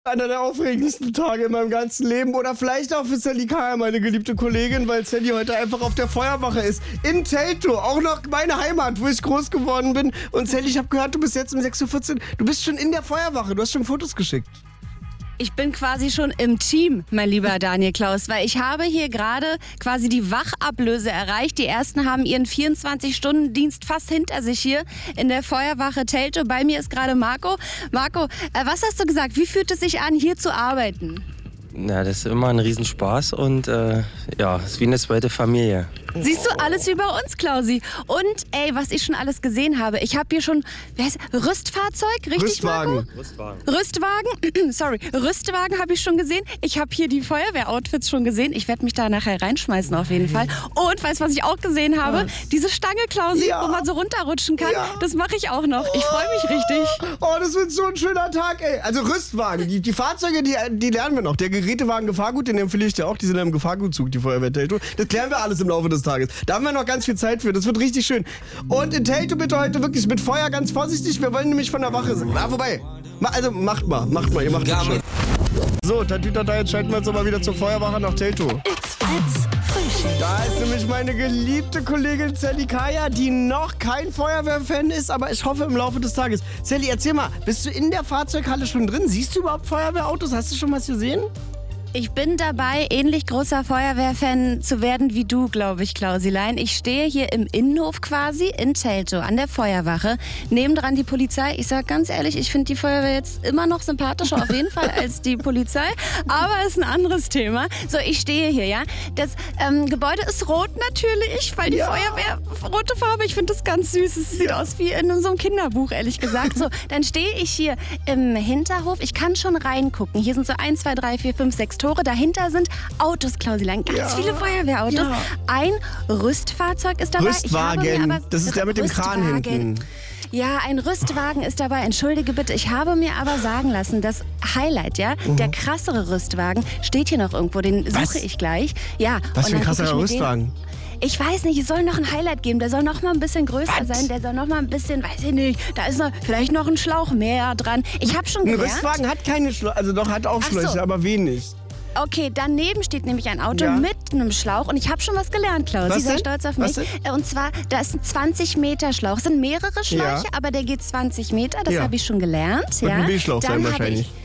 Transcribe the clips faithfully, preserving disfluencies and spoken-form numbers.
Einer der aufregendsten Tage in meinem ganzen Leben. Oder vielleicht auch für Sally Kaya, meine geliebte Kollegin, weil Sally heute einfach auf der Feuerwache ist. In Teltow, auch noch meine Heimat, wo ich groß geworden bin. Und Sally, ich habe gehört, du bist jetzt um sechs Uhr vierzehn. Du bist schon in der Feuerwache, du hast schon Fotos geschickt. Ich bin quasi schon im Team, mein lieber Daniel Klaus, weil ich habe hier gerade quasi die Wachablöse erreicht. Die ersten haben ihren vierundzwanzig-Stunden-Dienst fast hinter sich hier in der Feuerwache Teltow. Bei mir ist gerade Marco. Marco, äh, was hast du gesagt? Wie fühlt es sich an, hier zu arbeiten? Ja, das ist immer ein Riesenspaß und äh, ja, es ist wie eine zweite Familie. Siehst du, alles wie bei uns, Klausi. Und ey, was ich schon alles gesehen habe. Ich habe hier schon, wer heißt, Rüstfahrzeug, richtig, Rüstwagen. Marco? Rüstwagen. Rüstwagen, sorry, Rüstwagen habe ich schon gesehen. Ich habe hier die Feuerwehroutfits schon gesehen. Ich werde mich da nachher reinschmeißen auf jeden Fall. Und weißt du, was ich auch gesehen habe? Was? Diese Stange, Klausi, Ja. wo man so runterrutschen kann. Ja. Das mache ich auch noch. Ich freue mich richtig. Oh, das wird so ein schöner Tag, ey. Also Rüstwagen, die, die Fahrzeuge, die, die lernen wir noch. Der Gerätewagen Gefahrgut, den empfehle ich dir auch. Die sind im Gefahrgutzug, die Feuerwehr Teltow. Das klären wir alles im Laufe des Tages. Da haben wir noch ganz viel Zeit für. Das wird richtig schön. Und in Teltow bitte heute wirklich mit Feuer ganz vorsichtig. Wir wollen nämlich von der Wache sein. Na, vorbei. Ma, also macht mal, macht mal, ihr macht das schon. So, Tatütata, jetzt schalten wir uns aber wieder zur Feuerwache nach Teltow. It's Fritz Frühstück. Da ist nämlich meine geliebte Kollegin Sally Kaya, die noch kein Feuerwehrfan ist, aber ich hoffe im Laufe des Tages. Sally, erzähl mal, bist du in der Fahrzeughalle schon drin? Siehst du überhaupt Feuerwehrautos? Hast du schon was gesehen? Ich bin dabei, ähnlich großer Feuerwehrfan zu werden wie du, glaube ich, Klausilein. Ich stehe hier im Innenhof quasi in Teltow an der Feuerwache. Nebendran die Polizei. Ich sage ganz ehrlich, ich finde die Feuerwehr jetzt immer noch sympathischer auf jeden Fall als die Polizei. Aber ist ein anderes Thema. So, ich stehe hier, ja. Das ähm, Gebäude ist rot natürlich, weil die Ja. Feuerwehr rote Farbe. Ich finde das ganz süß. Es sieht aus wie in so einem Kinderbuch, ehrlich gesagt. So, dann stehe ich hier im Hinterhof. Ich kann schon reingucken. Hier sind so eins, zwei, drei, vier, fünf, sechs Tore. Dahinter sind Autos, Klausilein. Ganz Ja. viele Feuerwehrautos. Ja. Ein Rüstfahrzeug ist dabei. Ich habe mir Rüstwagen, aber, das ist der mit dem Kran Rüstwagen. hinten. Ja, ein Rüstwagen ist dabei. Entschuldige bitte. Ich habe mir aber sagen lassen, das Highlight, ja, der krassere Rüstwagen steht hier noch irgendwo. Den suche Was? ich gleich. Ja. Was und für ein dann guck krasser ich mir den- Rüstwagen. Ich weiß nicht, es soll noch ein Highlight geben. Der soll noch mal ein bisschen größer Was? sein. Der soll noch mal ein bisschen, weiß ich nicht, da ist noch, vielleicht noch ein Schlauch mehr dran. Ich habe schon Ein gelernt. Rüstwagen hat keine Schläuche, also doch, hat auch Ach so. Schläuche, aber wenig. Okay, daneben steht nämlich ein Auto Ja. mit einem Schlauch und ich habe schon was gelernt, Klaus. Was Sie sei denn? stolz auf Was mich. denn? Äh, Und zwar, da ist ein zwanzig Meter Schlauch. Es sind mehrere Schläuche, Ja. aber der geht zwanzig Meter. Das Ja. habe ich schon gelernt. Wird ja. ein B-Schlauch sein Dann habe wahrscheinlich. Ich,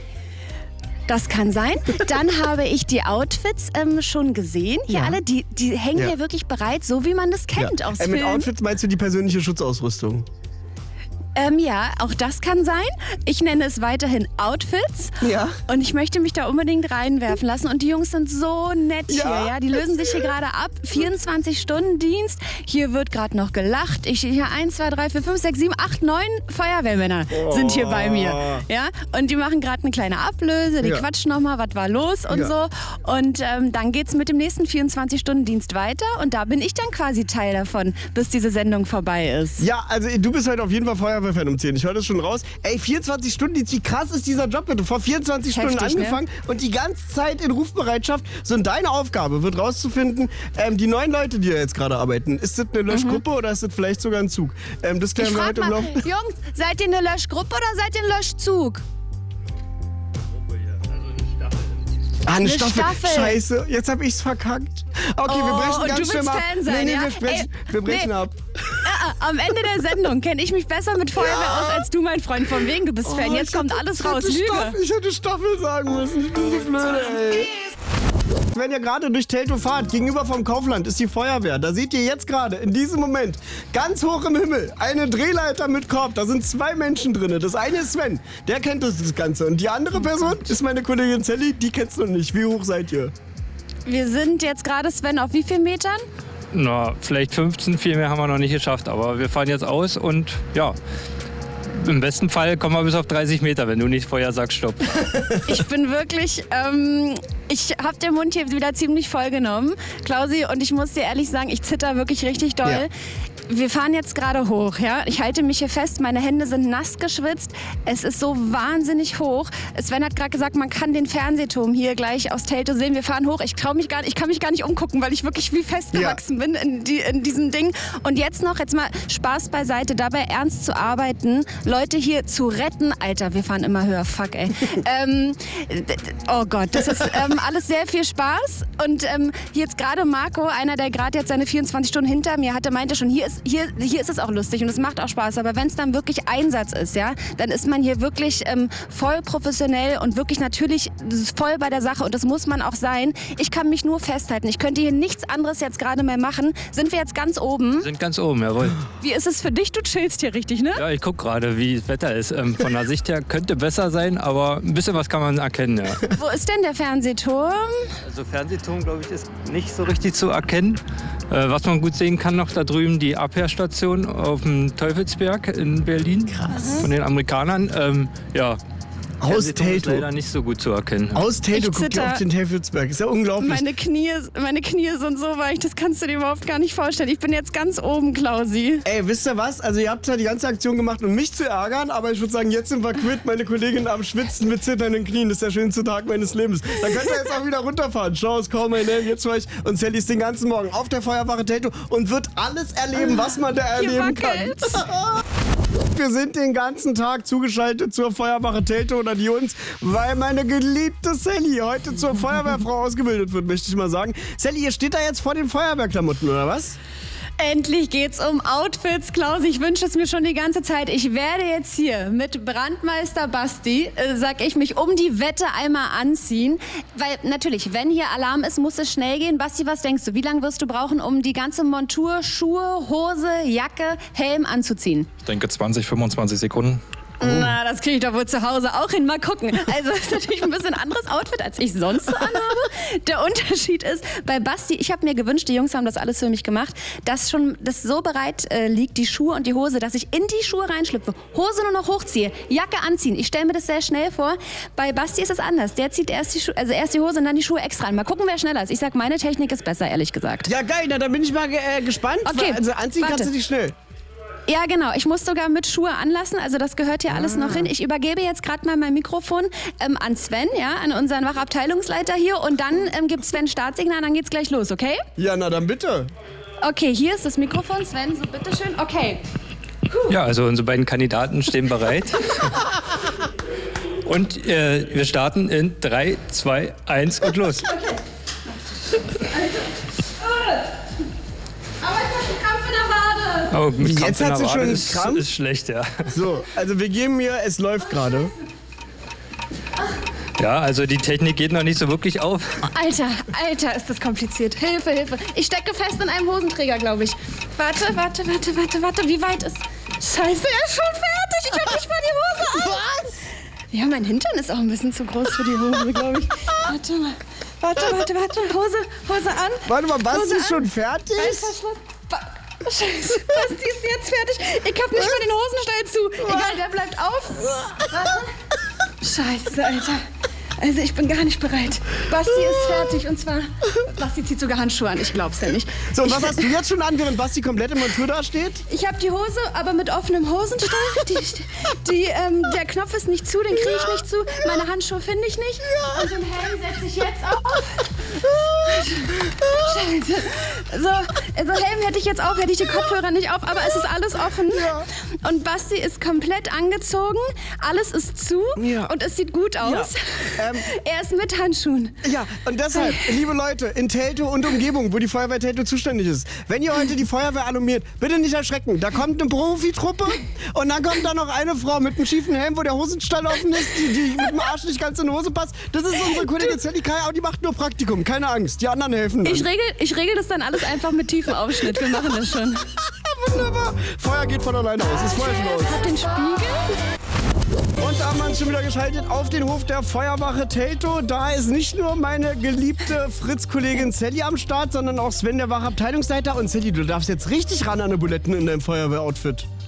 das kann sein. Dann habe ich die Outfits ähm, schon gesehen. Hier Ja. alle, die, die hängen Ja. hier wirklich bereit, so wie man das kennt aus Äh, mit Filmen. Outfits meinst du die persönliche Schutzausrüstung? Ähm, ja, auch das kann sein. Ich nenne es weiterhin Outfits. Ja. Und ich möchte mich da unbedingt reinwerfen lassen. Und die Jungs sind so nett Ja, hier, ja. Die lösen sich hier gerade ab. vierundzwanzig-Stunden-Dienst. Hier wird gerade noch gelacht. Ich hier eins, zwei, drei, vier, fünf, sechs, sieben, acht, neun Feuerwehrmänner sind hier bei mir. Ja. Und die machen gerade eine kleine Ablöse. Die Ja. quatschen nochmal, was war los und Ja. so. Und ähm, dann geht's mit dem nächsten vierundzwanzig-Stunden-Dienst weiter. Und da bin ich dann quasi Teil davon, bis diese Sendung vorbei ist. Ja, also du bist heute auf jeden Fall Feuerwehrfan um zehn. Ich höre das schon raus. Ey, vierundzwanzig Stunden, wie krass ist dieser Job bitte? Vor vierundzwanzig Stunden Heftig, ne? angefangen und die ganze Zeit in Rufbereitschaft. So, und deine Aufgabe wird rauszufinden, ähm, die neun Leute, die ja jetzt gerade arbeiten, ist das eine Löschgruppe oder ist das vielleicht sogar ein Zug? Ähm, das klären Ich wir frag heute im mal, Laufe. Jungs, seid ihr eine Löschgruppe oder seid ihr ein Löschzug? Ah, eine, Eine Staffel. Staffel. Scheiße, jetzt hab ich's verkackt. Okay, wir Oh, brechen und ganz du schnell willst ab. Fan sein, nee, nee, ja? wir sprechen, Ey, wir brechen nee. ab. Ah, am Ende der Sendung kenne ich mich besser mit Feuerwehr aus als du, mein Freund. Von wegen, du bist Fan. Oh, Jetzt ich kommt hätte- alles ich raus. hätte Lüge. Staffel, ich hätte Staffel sagen müssen. Ich bin so blöd, ey. Wenn ihr gerade durch Teltow fahrt, gegenüber vom Kaufland ist die Feuerwehr. Da seht ihr jetzt gerade, in diesem Moment, ganz hoch im Himmel, eine Drehleiter mit Korb. Da sind zwei Menschen drin. Das eine ist Sven, der kennt das, das Ganze. Und die andere Person ist meine Kollegin Sally, die kennt's noch nicht. Wie hoch seid ihr? Wir sind jetzt gerade, Sven, auf wie vielen Metern? Na, vielleicht fünfzehn, viel mehr haben wir noch nicht geschafft. Aber wir fahren jetzt aus und ja, im besten Fall kommen wir bis auf dreißig Meter, wenn du nicht vorher sagst, stopp. Ich bin wirklich, ähm, ich habe den Mund hier wieder ziemlich voll genommen, Klausi, und ich muss dir ehrlich sagen, ich zitter wirklich richtig doll. Ja. Wir fahren jetzt gerade hoch, ja. Ich halte mich hier fest, meine Hände sind nass geschwitzt. Es ist so wahnsinnig hoch. Sven hat gerade gesagt, man kann den Fernsehturm hier gleich aus Teltow sehen. Wir fahren hoch. Ich trau mich gar nicht, ich kann mich gar nicht umgucken, weil ich wirklich wie festgewachsen ja. bin in, die, in diesem Ding. Und jetzt noch, jetzt mal Spaß beiseite, dabei ernst zu arbeiten, Leute hier zu retten. Alter, wir fahren immer höher, fuck ey. ähm, oh Gott, das ist ähm, alles sehr viel Spaß. Und ähm, hier jetzt gerade Marco, einer, der gerade jetzt seine vierundzwanzig Stunden hinter mir hatte, meinte schon, hier ist, hier, hier ist es auch lustig und es macht auch Spaß. Aber wenn es dann wirklich Einsatz ist, ja, dann ist man hier wirklich ähm, voll professionell und wirklich natürlich voll bei der Sache. Und das muss man auch sein. Ich kann mich nur festhalten. Ich könnte hier nichts anderes jetzt gerade mehr machen. Sind wir jetzt ganz oben? Wir sind ganz oben, jawohl. Wie ist es für dich? Du chillst hier richtig, ne? Ja, ich gucke gerade, wie das Wetter ist. Ähm, von der Sicht her könnte besser sein, aber ein bisschen was kann man erkennen, ja. Wo ist denn der Fernsehturm? Also Fernsehturm, glaube ich, ist nicht so richtig zu erkennen. Äh, was man gut sehen kann noch da drüben, die Abhörstation auf dem Teufelsberg in Berlin. Krass. Von den Amerikanern. Ähm, ja. Aus Teltow. Leider nicht so gut zu erkennen. Aus Teltow guckt ihr auf den Teufelsberg. Ist ja unglaublich. Meine Knie, meine Knie sind so weich, das kannst du dir überhaupt gar nicht vorstellen. Ich bin jetzt ganz oben, Klausi. Ey, wisst ihr was? Also ihr habt ja die ganze Aktion gemacht, um mich zu ärgern, aber ich würde sagen, jetzt sind wir quitt. Meine Kollegin am Schwitzen mit zitternden Knien. Das ist der schönste Tag meines Lebens. Dann könnt ihr jetzt auch wieder runterfahren. Chance, call my name. Jetzt war ich und Sally ist den ganzen Morgen auf der Feuerwache Teltow und wird alles erleben, was man da erleben kann. Wir sind den ganzen Tag zugeschaltet zur Feuerwache Teltow oder die uns, weil meine geliebte Sally heute zur Feuerwehrfrau ausgebildet wird, möchte ich mal sagen. Sally, ihr steht da jetzt vor den Feuerwehrklamotten, oder was? Endlich geht's um Outfits, Klaus. Ich wünsche es mir schon die ganze Zeit. Ich werde jetzt hier mit Brandmeister Basti, äh, sag ich, mich um die Wette einmal anziehen. Weil natürlich, wenn hier Alarm ist, muss es schnell gehen. Basti, was denkst du? Wie lange wirst du brauchen, um die ganze Montur, Schuhe, Hose, Jacke, Helm anzuziehen? Ich denke zwanzig, fünfundzwanzig Sekunden. Oh. Na, das kriege ich doch wohl zu Hause auch hin. Mal gucken. Also das ist natürlich ein bisschen anderes Outfit, als ich sonst so anhabe. Der Unterschied ist, bei Basti, ich habe mir gewünscht, die Jungs haben das alles für mich gemacht, dass schon das so bereit äh, liegt, die Schuhe und die Hose, dass ich in die Schuhe reinschlüpfe, Hose nur noch hochziehe, Jacke anziehen. Ich stelle mir das sehr schnell vor. Bei Basti ist es anders. Der zieht erst die, Schu- also erst die Hose und dann die Schuhe extra an. Mal gucken, wer schneller ist. Ich sag, meine Technik ist besser, ehrlich gesagt. Ja, geil. Na, dann bin ich mal äh, gespannt. Okay, also anziehen warte. kannst du dich schnell. Ja, genau. Ich muss sogar mit Schuhe anlassen. Also das gehört ja alles ah. noch hin. Ich übergebe jetzt gerade mal mein Mikrofon ähm, an Sven, ja, an unseren Wachabteilungsleiter hier. Und dann ähm, gibt Sven Startsignal, dann geht's gleich los, okay? Ja, na dann bitte. Okay, hier ist das Mikrofon. Sven, so bitteschön. Okay. Puh. Ja, also unsere beiden Kandidaten stehen bereit. Und äh, wir starten in drei, zwei, eins und los. Okay. Aber ich hab einen Krampf in der Wade. Oh, mit Krampf Jetzt in hat der sie Wade schon einen ist, Krampf? ist schlecht, ja. So, also wir geben mir, es läuft gerade. Ja, also die Technik geht noch nicht so wirklich auf. Alter, Alter, ist das kompliziert. Hilfe, Hilfe. Ich stecke fest in einem Hosenträger, glaube ich. Warte, warte, warte, warte, warte. Wie weit ist... Scheiße, er ist schon fertig. Ich hab nicht mal die Hose an. Was? Ja, mein Hintern ist auch ein bisschen zu groß für die Hose, glaube ich. Warte mal. Warte, warte, warte. Hose, Hose an. Warte mal, Basti Hose ist schon an. fertig? Reißverschluss. Ba- Scheiße, Basti ist jetzt fertig. Ich hab nicht mal den Hosenstall zu. Egal, der bleibt auf. Warte. Scheiße, Alter. Also ich bin gar nicht bereit. Basti ist fertig und zwar... Basti zieht sogar Handschuhe an, ich glaub's ja nicht. So, und was hast du jetzt schon an, während Basti komplett im Montur da steht? Ich habe die Hose, aber mit offenem Hosenstall. Die, die, ähm, der Knopf ist nicht zu, den kriege ich nicht zu. Meine Handschuhe finde ich nicht. Und den Helm setze ich jetzt auf. Scheiße. So, also Helm hätte ich jetzt auf, hätte ich die Kopfhörer nicht auf, aber es ist alles offen. Ja. Und Basti ist komplett angezogen, alles ist zu Ja. und es sieht gut aus. Ja. Ähm, er ist mit Handschuhen. Ja, und deshalb, liebe Leute, in Teltow und Umgebung, wo die Feuerwehr Teltow zuständig ist, wenn ihr heute die Feuerwehr alarmiert, bitte nicht erschrecken. Da kommt eine Profitruppe und dann kommt da noch eine Frau mit einem schiefen Helm, wo der Hosenstall offen ist, die, die mit dem Arsch nicht ganz in die Hose passt. Das ist unsere Kollegin Sally Kai, aber die macht nur Praktikum. Keine Angst, die anderen helfen dann. Ich regel, ich regel das dann alles einfach mit tiefem Aufschnitt. Wir machen das schon. Wunderbar. Feuer geht von alleine aus. Ist vorher schon aus. Hab den Spiegel. Und da haben wir uns schon wieder geschaltet auf den Hof der Feuerwache Teltow. Da ist nicht nur meine geliebte Fritz-Kollegin Sally am Start, sondern auch Sven, der Wachabteilungsleiter. Und Sally, du darfst jetzt richtig ran an die Buletten in deinem Feuerwehroutfit.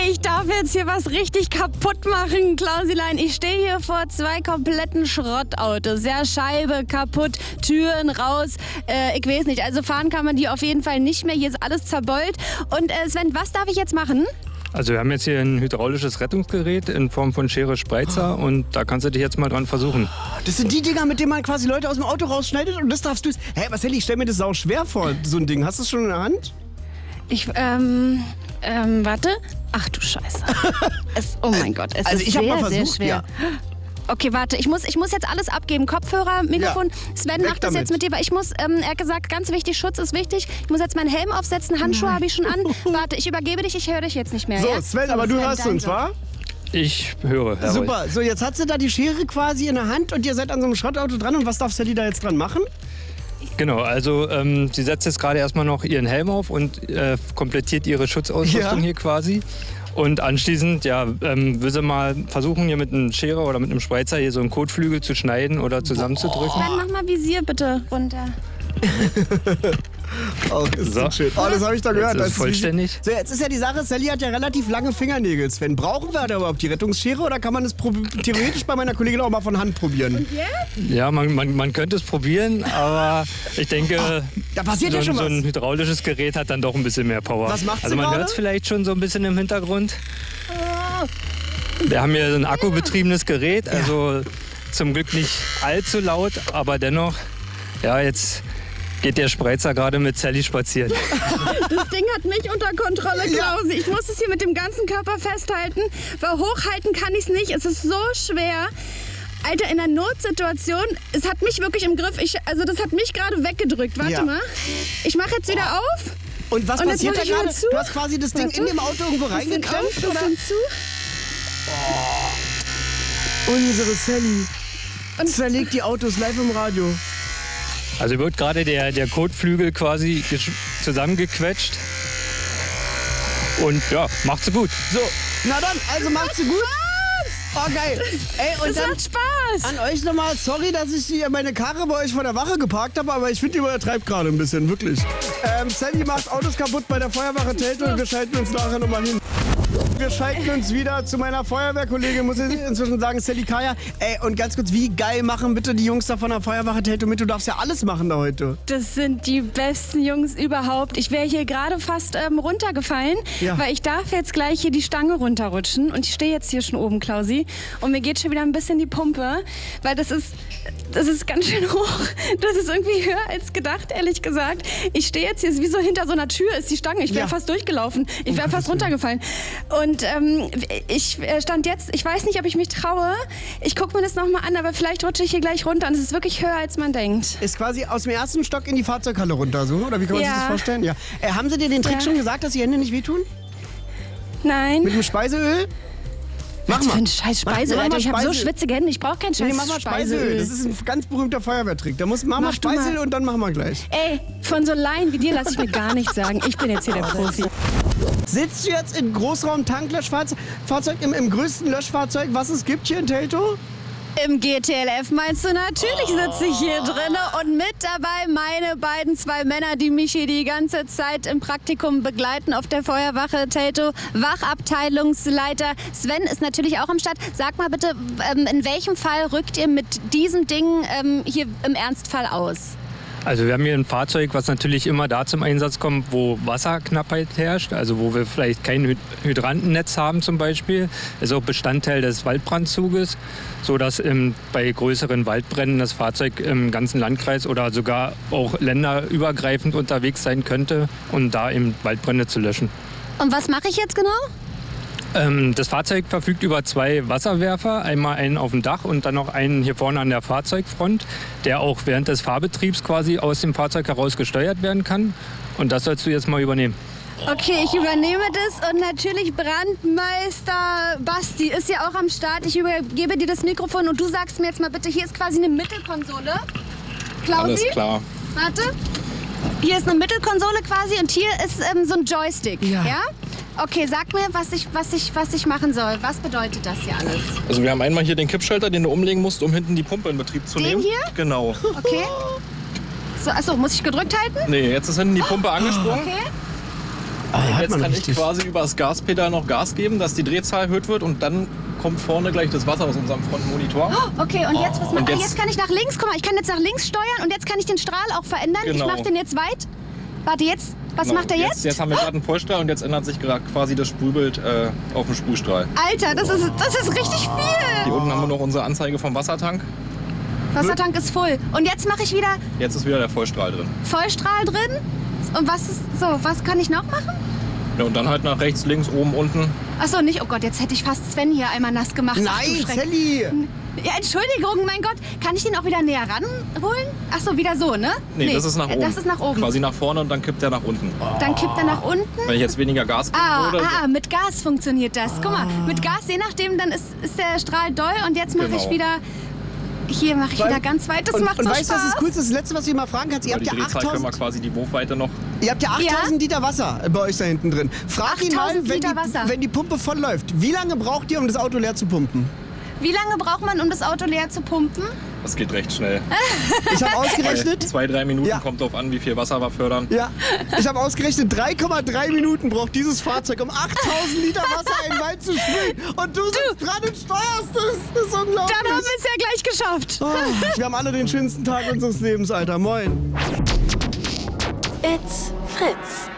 Ich darf jetzt hier was richtig kaputt machen, Klausilein. Ich stehe hier vor zwei kompletten Schrottautos. Ja, Scheibe kaputt, Türen raus. Äh, ich weiß nicht, also fahren kann man die auf jeden Fall nicht mehr. Hier ist alles zerbeult. Und äh, Sven, was darf ich jetzt machen? Also wir haben jetzt hier ein hydraulisches Rettungsgerät in Form von Schere Spreizer und da kannst du dich jetzt mal dran versuchen. Das sind die Dinger, mit denen man quasi Leute aus dem Auto rausschneidet und das darfst du... Hä, hey, Marcelli, ich stell mir das sau schwer vor, so ein Ding. Hast du es schon in der Hand? Ich, ähm, ähm, warte. Ach du Scheiße. Es, oh mein Gott, es also ist ich sehr, hab mal sehr versucht, schwer. Ja. Okay, warte, ich muss, ich muss jetzt alles abgeben. Kopfhörer, Mikrofon. Ja, Sven weg macht das damit. jetzt mit dir, weil ich muss, ähm, er hat gesagt, ganz wichtig, Schutz ist wichtig. Ich muss jetzt meinen Helm aufsetzen, Handschuhe habe ich schon an. Warte, ich übergebe dich, ich höre dich jetzt nicht mehr. So, ja? Sven, so, aber du Sven, hörst uns, danke. wa? Ich höre, Herr Super, so jetzt hat sie da die Schere quasi in der Hand und ihr seid an so einem Schrottauto dran und was darf Sally da jetzt dran machen? Genau, also ähm, sie setzt jetzt gerade erstmal noch ihren Helm auf und äh, komplettiert ihre Schutzausrüstung Ja. hier quasi. Und anschließend, ja, ähm, will sie mal versuchen, hier mit einem Schere oder mit einem Spreizer hier so einen Kotflügel zu schneiden oder zusammenzudrücken. Sven, mach mal Visier bitte runter. Oh, ist So. so schön. Oh, das habe ich doch gehört. Jetzt ist Das es vollständig. So, jetzt ist ja die Sache, Sally hat ja relativ lange Fingernägel, Sven. Brauchen wir da überhaupt die Rettungsschere oder kann man das pro- theoretisch bei meiner Kollegin auch mal von Hand probieren? Ja, man, man, man könnte es probieren, aber ich denke, da passiert so, ja schon so ein was. hydraulisches Gerät hat dann doch ein bisschen mehr Power. Was macht sie Also man gerade? hört es vielleicht schon so ein bisschen im Hintergrund. Wir haben hier ein akkubetriebenes Gerät, also zum Glück nicht allzu laut, aber dennoch, ja, jetzt geht der Spreizer gerade mit Sally spazieren. Das Ding hat mich unter Kontrolle, Klausi. Ich muss es hier mit dem ganzen Körper festhalten, weil hochhalten kann ich es nicht. Es ist so schwer. Alter, in einer Notsituation, es hat mich wirklich im Griff. Ich, also das hat mich gerade weggedrückt. Warte Ja. mal. Ich mache jetzt wieder auf. Und was Und jetzt passiert mach da ich wieder gerade? zu. Du hast quasi das Ding Warte. in dem Auto irgendwo Bisschen reingeklemmt, auf, oder? bisschen zu. Unsere Sally. Und zerlegt die Autos live im Radio. Also wird gerade der, der Kotflügel quasi gesch- zusammengequetscht. Und ja, macht sie gut. So, na dann, also macht's gut. Oh, geil. Ey, und Das dann macht Spaß. an euch nochmal, sorry, dass ich hier meine Karre bei euch vor der Wache geparkt habe, aber ich finde, ihr übertreibt gerade ein bisschen, wirklich. Ähm, Sally macht Autos kaputt bei der Feuerwache Teltow und wir schalten uns nachher nochmal hin. Wir schalten uns wieder zu meiner Feuerwehrkollegin, muss ich inzwischen sagen, Sally Kaya. Ey, und ganz kurz, wie geil machen bitte die Jungs da von der Feuerwache Teltow mit? Du darfst ja alles machen da heute. Das sind die besten Jungs überhaupt. Ich wäre hier gerade fast ähm, runtergefallen, Ja. weil ich darf jetzt gleich hier die Stange runterrutschen. Und ich stehe jetzt hier schon oben, Klausi. Und mir geht schon wieder ein bisschen die Pumpe, weil das ist, das ist ganz schön hoch. Das ist irgendwie höher als gedacht, ehrlich gesagt. Ich stehe jetzt hier, ist wie so hinter so einer Tür ist die Stange. Ich wäre Ja. fast durchgelaufen. Ich wäre fast runtergefallen. Und ähm, ich äh, stand jetzt, ich weiß nicht, ob ich mich traue. Ich gucke mir das nochmal an, aber vielleicht rutsche ich hier gleich runter. Und es ist wirklich höher, als man denkt. Ist quasi aus dem ersten Stock in die Fahrzeughalle runter, so? Oder wie kann man Ja. sich das vorstellen? Ja. Äh, haben sie dir den Trick Ja. schon gesagt, dass die Hände nicht wehtun? Nein. Mit dem Speiseöl? Mach Was für mal. ein scheiß Mach- Speiseöl, mach mal Alter. Ich habe so Speiseöl. schwitzige Hände. Ich brauche kein scheiß Nee, mach mal Speiseöl. Speiseöl. Das ist ein ganz berühmter Feuerwehrtrick. Da muss mach mal Mach du Speiseöl mal. und dann machen wir gleich. Ey, von so Laien wie dir lasse ich mir gar nichts sagen. Ich bin jetzt hier der Profi. Sitzt du jetzt im Großraum-Tanklöschfahrzeug, im, im größten Löschfahrzeug, was es gibt hier in Teltow? Im G T L F meinst du? Natürlich sitze ich hier drinne und mit dabei meine beiden zwei Männer, die mich hier die ganze Zeit im Praktikum begleiten auf der Feuerwache Teltow. Wachabteilungsleiter Sven ist natürlich auch am Start. Sag mal bitte, ähm, in welchem Fall rückt ihr mit diesem Ding ähm, hier im Ernstfall aus? Also wir haben hier ein Fahrzeug, was natürlich immer da zum Einsatz kommt, wo Wasserknappheit herrscht, also wo wir vielleicht kein Hy- Hydrantennetz haben zum Beispiel. Ist auch Bestandteil des Waldbrandzuges, sodass ähm, bei größeren Waldbränden das Fahrzeug im ganzen Landkreis oder sogar auch länderübergreifend unterwegs sein könnte, um da eben Waldbrände zu löschen. Und was mache ich jetzt genau? Ähm, das Fahrzeug verfügt über zwei Wasserwerfer, einmal einen auf dem Dach und dann noch einen hier vorne an der Fahrzeugfront, der auch während des Fahrbetriebs quasi aus dem Fahrzeug heraus gesteuert werden kann. Und das sollst du jetzt mal übernehmen. Okay, ich übernehme das und natürlich Brandmeister Basti ist ja auch am Start. Ich übergebe dir das Mikrofon und du sagst mir jetzt mal bitte, hier ist quasi eine Mittelkonsole. Klausi? Alles klar. Warte. Hier ist eine Mittelkonsole quasi und hier ist ähm, so ein Joystick. Ja. Ja? Okay, sag mir, was ich, was, ich, was ich machen soll. Was bedeutet das hier alles? Also wir haben einmal hier den Kippschalter, den du umlegen musst, um hinten die Pumpe in Betrieb zu Den nehmen. hier? Genau. Okay. So, achso, muss ich gedrückt halten? Nee, jetzt ist hinten die Pumpe angesprungen. Okay. Ah, hat Jetzt man kann ich richtig. quasi über das Gaspedal noch Gas geben, dass die Drehzahl erhöht wird und dann kommt vorne gleich das Wasser aus unserem Frontmonitor. Oh, okay, und jetzt, was Und macht jetzt- jetzt, jetzt kann ich nach links, guck mal, ich kann jetzt nach links steuern und jetzt kann ich den Strahl auch verändern. Ich Genau. mache den jetzt weit. Warte, jetzt, was Genau. macht er jetzt? Jetzt haben wir gerade einen Vollstrahl und jetzt ändert sich gerade quasi das Sprühbild äh, auf den Sprühstrahl. Alter, das ist, das ist richtig viel. Hier unten haben wir noch unsere Anzeige vom Wassertank. Wassertank ist voll. Und jetzt mache ich wieder Jetzt ist wieder der Vollstrahl drin. Vollstrahl drin. Und was ist so, was kann ich noch machen? Ja, und dann halt nach rechts, links, oben, unten. Achso, nicht, oh Gott, jetzt hätte ich fast Sven hier einmal nass gemacht. Ach, du Nein, Schreck. Sally! Ja, Entschuldigung, mein Gott. Kann ich den auch wieder näher ranholen? Achso, wieder so, ne? Nee, das ist nach oben. Das ist nach oben. Quasi nach vorne und dann kippt er nach unten. Dann kippt er nach unten. Wenn ich jetzt weniger Gas geben Ah, würde. ah, mit Gas funktioniert das. Guck mal, mit Gas, je nachdem, dann ist, ist der Strahl doll und jetzt mache Genau. ich wieder... Hier mache ich Weil- wieder ganz weit. Das und, macht und so weißt du, Spaß. was das Coolste ist? Das Letzte, was ich mal fragen kannst, ihr Über habt die ja Drehzahl können wir achttausend, quasi die Wurfweite noch. ihr habt ja achttausend Liter Wasser bei euch da hinten drin. Frag ihn mal, achttausend wenn die, Liter Wasser. wenn die Pumpe voll läuft, wie lange braucht ihr, um das Auto leer zu pumpen? Wie lange braucht man, um das Auto leer zu pumpen? Das geht recht schnell. Ich habe Bei ausgerechnet, zwei, drei Minuten Ja. kommt drauf an, wie viel Wasser wir fördern. ja, ich habe ausgerechnet, drei Komma drei Minuten braucht dieses Fahrzeug, um achttausend Liter Wasser in den Wald zu spülen. Und du sitzt dran und steuerst es. Das ist unglaublich. Dann haben wir es ja gleich geschafft. Oh, wir haben alle den schönsten Tag unseres Lebens, Alter. Moin. It's Fritz.